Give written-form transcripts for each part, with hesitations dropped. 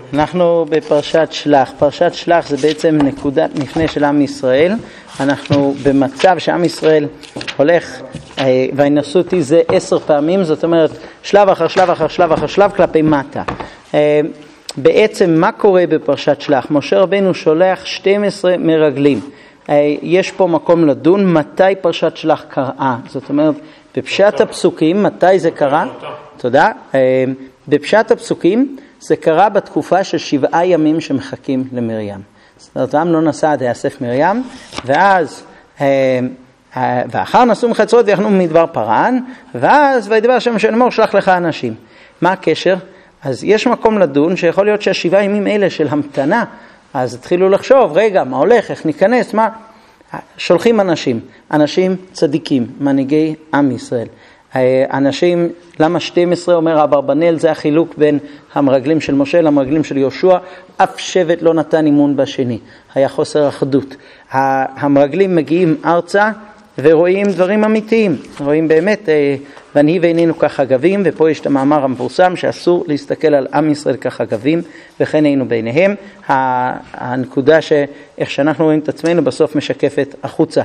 אנחנו בפרשת שלח. פרשת שלח זה בעצם נקודת מפנה של עם ישראל. אנחנו במצב שעם ישראל הולך, והנסו אותי זה 10 פעמים, זאת אומרת שלב אחר שלב אחר שלב אחר שלב כלפי מטה. בעצם מה קורה בפרשת שלח? משה רבנו שולח 12 מרגלים. יש פה מקום לדון מתי פרשת שלח קראה. זאת אומרת, בפשט הפסוקים, מתי זה קרה? תודה. בפשט הפסוקים זה קרה בתקופה של 7 ימים שמחכים למרים. זאת אומרת, העם לא נסע עד יאסף מרים, ואז, ואחר נסעו מחצרות ויחנו ממדבר פרען, ואז וידבר השם משה לאמור שלח לך אנשים. מה הקשר? אז יש מקום לדון שיכול להיות שה7 ימים אלה של המתנה, אז התחילו לחשוב, רגע, מה הולך, איך ניכנס, מה? שולחים אנשים צדיקים, מנהיגי עם ישראל. אנשים, למה 12 אומר אברבנאל, זה החילוק בין המרגלים של משה למרגלים של יהושע, אף שבט לא נתן אימון בשני, היה חוסר אחדות. המרגלים מגיעים ארצה ורואים דברים אמיתיים, רואים באמת, ונהי ועינינו כחגבים, ופה יש את המאמר המפורסם שאסור להסתכל על עם ישראל כחגבים, וכן היינו בעיניהם. הנקודה שאיך שאנחנו רואים את עצמנו בסוף משקפת החוצה.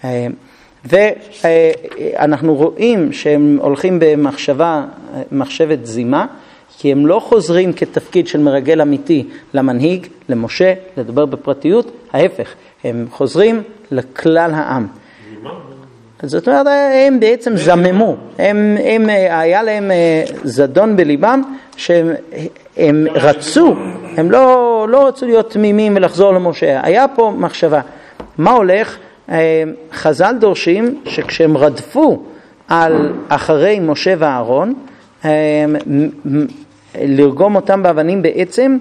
ואנחנו רואים שהם הולכים במחשבת זימה, כי הם לא חוזרים כתפקיד של מרגל אמיתי למנהיג, למשה, לדבר בפרטיות, ההפך, הם חוזרים לכלל העם. זאת אומרת, הם בעצם זממו, היה להם זדון בליבם, שהם רצו, הם לא רצו להיות תמימים ולחזור למשה, היה פה מחשבה. מה הולך? חז"ל דורשים שכשהם רדפו אחרי משה ואהרון, לרגום אותם באבנים בעצם,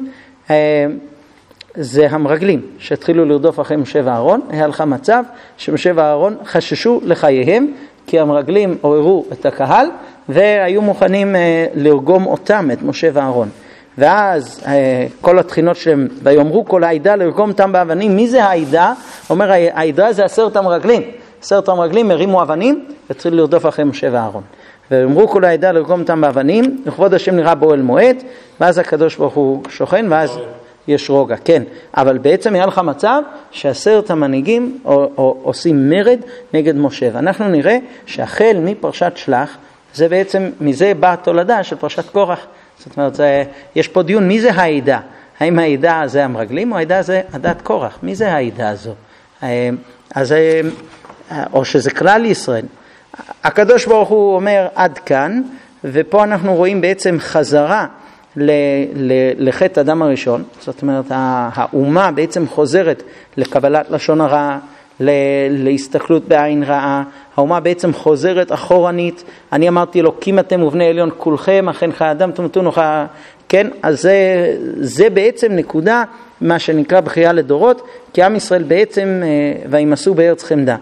זה המרגלים שהתחילו לרדוף אחרי משה ואהרון. היה לך מצב שמשה ואהרון חששו לחייהם, כי המרגלים עוררו את הקהל והיו מוכנים לרגום אותם, את משה ואהרון. ואז כל התחינות שלהם, ויאמרו כל העדה לרגום אותם באבנים. מי זה העדה? אומר העדה זה 10 המרגלים. 10 המרגלים הרימו אבנים והתחילו לרדוף אחרי משה ואהרון. ואמרו כל העדה לרגום אותם באבנים, לכבוד השם נראה באוהל מועד, ואז הקדוש ברוך הוא שוכן, ואז יש רוגע, כן. אבל בעצם היה לך מצב ש10 המנהיגים עושים מרד נגד משה. ואנחנו נראה שהחל מפרשת שלח, זה בעצם, מזה באה תולדה של פרשת קורח. זאת אומרת, יש פה דיון, מי זה העדה? האם העדה זה המרגלים או העדה זה עדת קורח? מי זה העדה הזו? אז, או שזה כלל ישראל. הקדוש ברוך הוא אומר עד כאן, ופה אנחנו רואים בעצם חזרה לחטא אדם הראשון. זאת אומרת, האומה בעצם חוזרת לקבלת לשון הרע, להסתכלות בעין רעה. האומה בעצם חוזרת אחורנית. אני אמרתי לו, כי אתם ובני עליון כולכם, אכן חאדם תמותון או כן, אז זה בעצם נקודה, מה שנקרא בכייה לדורות, כי עם ישראל בעצם, וימסו בארץ חמדה.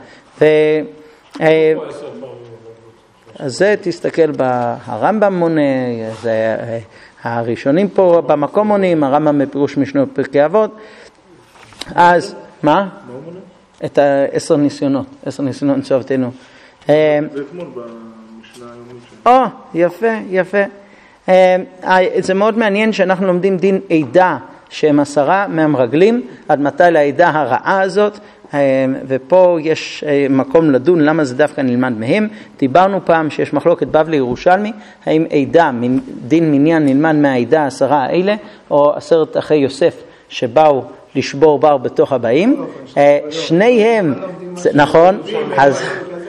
אז זה תסתכל ברמב"ם מונה, הראשונים פה במקום מונים, הרמב"ם בפירוש משנה בפרקי אבות. אז, מה? את 10 ניסיונות, 10 ניסיונות צוותנו. זה אתמול במשנה היומית. יפה. זה מאוד מעניין שאנחנו לומדים דין עדה שהם 10 מהמרגלים, עד מתי לעדה הרעה הזאת, ופה יש מקום לדון למה זה דווקא נלמד מהם. דיברנו פעם שיש מחלוקת בבלי ירושלמי, האם עדה, דין מניין נלמד מהעדה 10 האלה, או 10 אחי יוסף שבאו לשבור בר בתוך הבאים. שניהם, נכון, אז,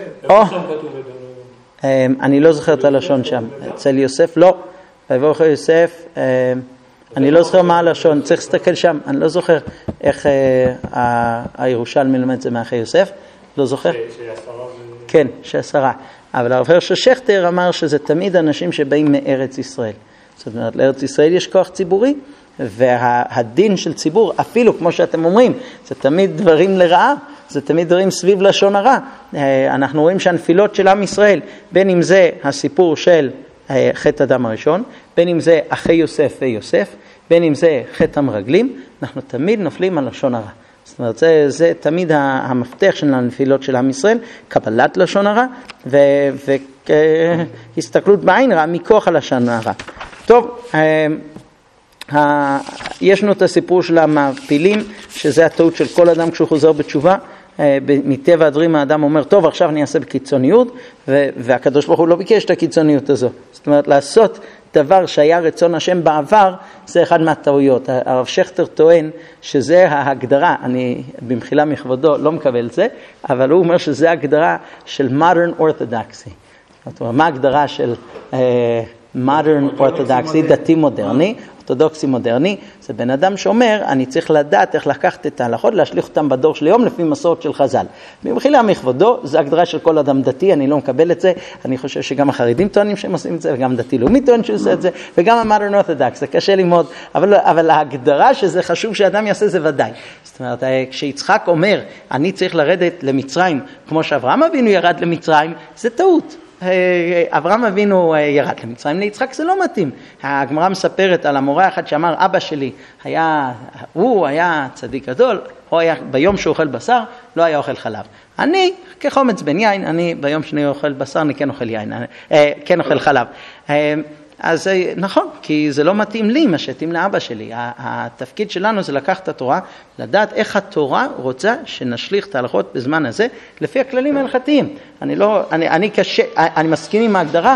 אני לא זוכר את הלשון שם, אצל יוסף לא, ויבוא אחרי יוסף, אני לא זוכר מה הלשון, צריך להסתכל שם, אני לא זוכר איך הירושלמי לומד זה מאחי יוסף, לא זוכר? כן, ש10, אבל הרב הרשע שכטר אמר שזה תמיד אנשים שבאים מארץ ישראל. זאת אומרת, לארץ ישראל יש כוח ציבורי, והדין של ציבור, אפילו כמו שאתם אומרים, זה תמיד דברים לרעה, זה תמיד דברים סביב לשון הרע. אנחנו רואים שהנפילות של עם ישראל, בין אם זה הסיפור של חטא אדם הראשון, בין אם זה אחי יוסף ויוסף, בין אם זה חטא המרגלים, אנחנו תמיד נופלים על לשון הרע. זאת אומרת, זה תמיד המפתח של הנפילות של עם ישראל, קבלת לשון הרע, והסתכלות בעין רע מכוח הלשון הרע. טוב, ישנו את הסיפור של המעפילים, שזה הטעות של כל אדם כשהוא חוזר בתשובה. מטבע הדברים האדם אומר, טוב, עכשיו אני אעשה בקיצוניות, והקדוש ברוך הוא לא ביקש את הקיצוניות הזו. זאת אומרת, לעשות דבר שהיה רצון השם בעבר, זה אחד מהטעויות. הרב שכטר טוען שזה ההגדרה, אני במחילה מכבודו לא מקבל את זה, אבל הוא אומר שזה ההגדרה של modern orthodoxy. זאת אומרת, מה ההגדרה של modern orthodoxy, דתי מודרני, אורתודוקסי מודרני? זה בן אדם שאומר, אני צריך לדעת איך לקחת את ההלכות, להשליך אותם בדור של יום לפי מסורת של חז"ל. במחילה מכבודו, זה הגדרה של כל אדם דתי, אני לא מקבל את זה, אני חושב שגם החרדים טוענים שהם עושים את זה, וגם דתי לאומי טוען שעושה את זה, וגם המודרן אורתודוקס, זה קשה ללמוד, אבל ההגדרה שזה חשוב שאדם יעשה זה ודאי. זאת אומרת, כשיצחק אומר, אני צריך לרדת למצרים, כמו שאברהם אבינו ירד למצרים, זה טעות. אברהם אבינו ירד למצרים, ליצחק זה לא מתאים. הגמרא מספרת על המורה אחד שאמר, אבא שלי הוא היה צדיק גדול, הוא היה ביום שהוא אוכל בשר, לא היה אוכל חלב. אני, כחומץ בן יין, אני ביום שאני אוכל בשר, אני כן אוכל יין, כן אוכל חלב. אז נכון, כי זה לא מתאים לי, מה שהתאים לאבא שלי. התפקיד שלנו זה לקחת את התורה, לדעת איך התורה רוצה שנשליך את ההלכות בזמן הזה, לפי הכללים ההלכתיים. אני מסכים עם ההגדרה,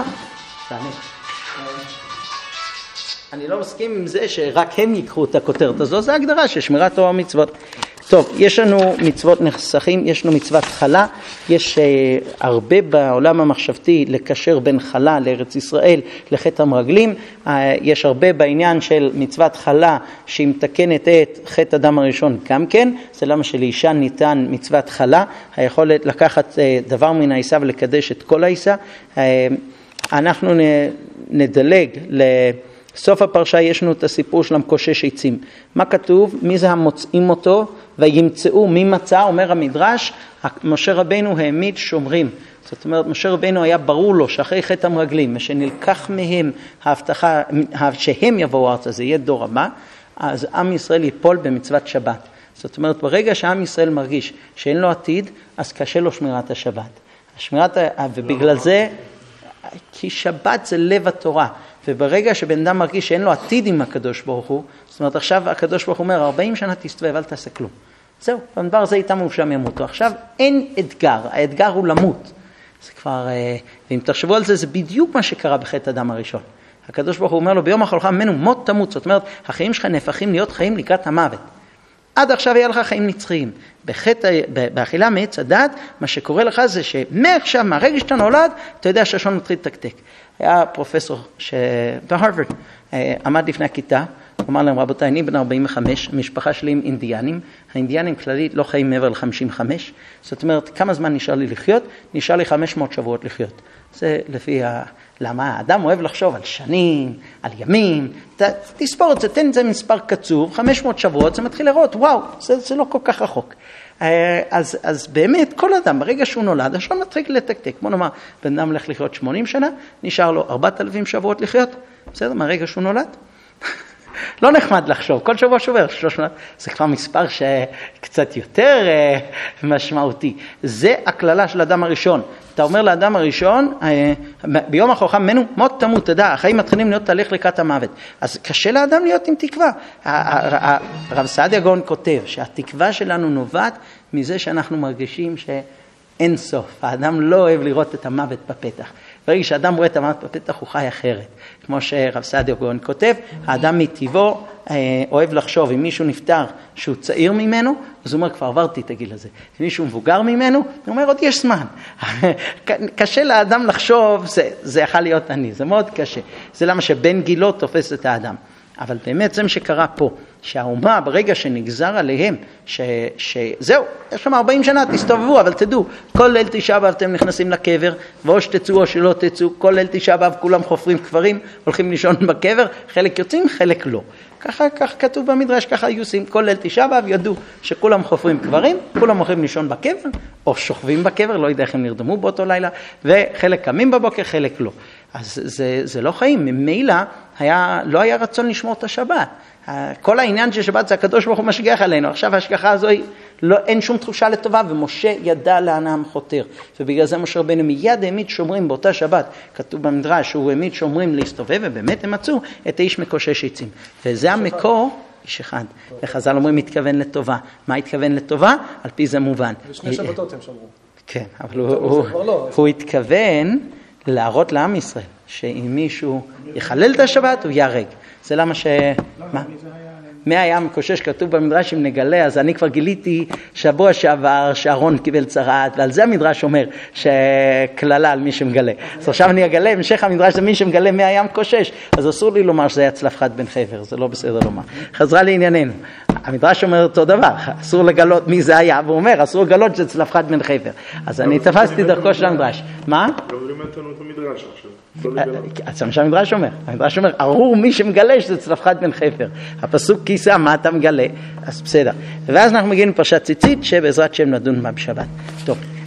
אני לא מסכים עם זה שרק הם ייקחו את הכותרת הזו, זה ההגדרה של שמירת תורה ומצוות. טוב, יש לנו מצוות נחסכים, יש לנו מצוות חלה, יש הרבה בעולם המחשבתי לקשר בין חלה לארץ ישראל, לחטא המרגלים, יש הרבה בעניין של מצוות חלה שהיא מתקנת את חטא אדם הראשון גם כן, זה למה שלאישה ניתן מצוות חלה, היכולת לקחת דבר מן העיסה ולקדש את כל העיסה. אנחנו נדלג סוף הפרשה, יש לנו את הסיפור של המקושש עצים. מה כתוב? מי זה המוצאים אותו וימצאו? מי מצא? אומר המדרש, משה רבינו העמיד שומרים. זאת אומרת, משה רבינו היה ברור לו שאחרי חטא המרגלים, שנלקח מהם ההבטחה שהם יבואו ארצה, זה יהיה דור הבא, אז עם ישראל ייפול במצוות שבת. זאת אומרת, ברגע שעם ישראל מרגיש שאין לו עתיד, אז קשה לו שמירת השבת. ובגלל זה, כי שבת זה לב התורה. וברגע שבן אדם מרגיש שאין לו עתיד עם הקדוש ברוך הוא, זאת אומרת עכשיו הקדוש ברוך הוא אומר 40 שנה תסתובב, אל תעשה כלום. זהו, בדבר זה איתם ושם ימותו. עכשיו אין אתגר, האתגר הוא למות. זה כבר, ואם תחשבו על זה, זה בדיוק מה שקרה בחטא אדם הראשון. הקדוש ברוך הוא אומר לו, ביום החולך ממנו מות תמות. זאת אומרת, החיים שלך נהפכים להיות חיים לקראת המוות. עד עכשיו היה לך חיים נצחיים. באכילה מעץ הדת, מה שקורה לך זה שמעכשיו, מהרגע שאתה נולד, אתה יודע שהשעון מתחיל לתקתק. היה פרופסור בהרווארד, עמד לפני הכיתה, הוא אמר להם, רבותיי, אני בן 45, המשפחה שלי עם אינדיאנים, האינדיאנים כללית לא חיים מעבר ל-55, זאת אומרת, כמה זמן נשאר לי לחיות? נשאר לי 500 שבועות לחיות. זה לפי למה האדם אוהב לחשוב על שנים, על ימים, תספור את זה, תן את זה מספר קצוב, 500 שבועות, זה מתחיל לראות, וואו, זה לא כל כך רחוק. אז באמת כל אדם ברגע שהוא נולד השעון מתחיל לתקתק, בוא נאמר בן אדם הולך לחיות 80 שנה, נשאר לו 4,000 שבועות לחיות, בסדר, מהרגע שהוא נולד לא נחמד לחשוב, כל שבוע שובר 300, זה כבר מספר שקצת יותר משמעותי. זה הכללה של האדם הראשון. אתה אומר לאדם הראשון, ביום החוכם ממנו מות תמות, תדע, החיים מתחילים להיות תהליך לקראת המוות. אז קשה לאדם להיות עם תקווה. הרב סעדיה גאון כותב שהתקווה שלנו נובעת מזה שאנחנו מרגישים שאין סוף. האדם לא אוהב לראות את המוות בפתח. ברגע שאדם רואה את המוות בפתח הוא חי אחרת. כמו שרב סעדיה גאון כותב, האדם מטבעו אוהב לחשוב, אם מישהו נפטר שהוא צעיר ממנו, אז הוא אומר, כבר עברתי את הגיל הזה. אם מישהו מבוגר ממנו, הוא אומר, עוד יש זמן. קשה לאדם לחשוב, זה יכול להיות אני, זה מאוד קשה. זה למה שבן גילו תופס את האדם. אבל באמת זה מה שקרה פה, שהאומה ברגע שנגזר עליהם, שזהו, יש שם 40 שנה, תסתובבו, אבל תדעו, כל ליל תשעה באב אתם נכנסים לקבר, ואו שתצאו או שלא תצאו, כל ליל תשעה באב כולם חופרים קברים, הולכים לישון בקבר, חלק יוצאים, חלק לא. ככה כתוב במדרש, ככה היו עושים, כל ליל תשעה באב ידעו שכולם חופרים קברים, כולם הולכים לישון בקבר, או שוכבים בקבר, לא יודע איך הם נרדמו באותו לילה, וחלק קמים בבוקר, חלק לא. אז זה לא חיים, ממילא לא היה רצון לשמור את השבת. כל העניין של שבת זה הקדוש ברוך הוא משגיח עלינו. עכשיו ההשגחה הזו אין שום תחושה לטובה, ומשה ידע לאן העם חותר. ובגלל זה משה רבנו מיד העמיד שומרים באותה שבת. כתוב במדרש שהוא העמיד שומרים להסתובב, ובאמת הם מצאו את האיש מקושש עצים. וזה המקור איש אחד. וחז"ל אומרים, מתכוון לטובה. מה התכוון לטובה? על פי זה מובן. ושני שבתות הם שמרו. כן, אבל הוא התכוון להראות לעם ישראל, שאם מישהו יחלל את השבת, הוא יהרג. זה למה מה? מי היה מקושש, כתוב במדרש אם נגלה, אז אני כבר גיליתי שבוע שעבר שאהרון קיבל צרעת, ועל זה המדרש אומר שכללה על מי שמגלה. אז עכשיו אני אגלה, המשך המדרש זה מי שמגלה מי היה מקושש, אז אסור לי לומר שזה היה צלפחד בן חבר, זה לא בסדר לומר. חזרה לענייננו, המדרש אומר אותו דבר, אסור לגלות מי זה היה, והוא אומר, אסור לגלות שזה צלפחד בן חבר. אז אני תפסתי דרכו של המדרש. מה? לא לימדת לנו את המדרש עכשיו. אז מה שהמדרש אומר, המדרש אומר, ארור מי שמגלה שזה צלפחד בן חפר. הפסוק כיסה, מה אתה מגלה? אז בסדר. ואז אנחנו מגיעים לפרשת ציצית, שבעזרת שם נדון בה בשבת. טוב.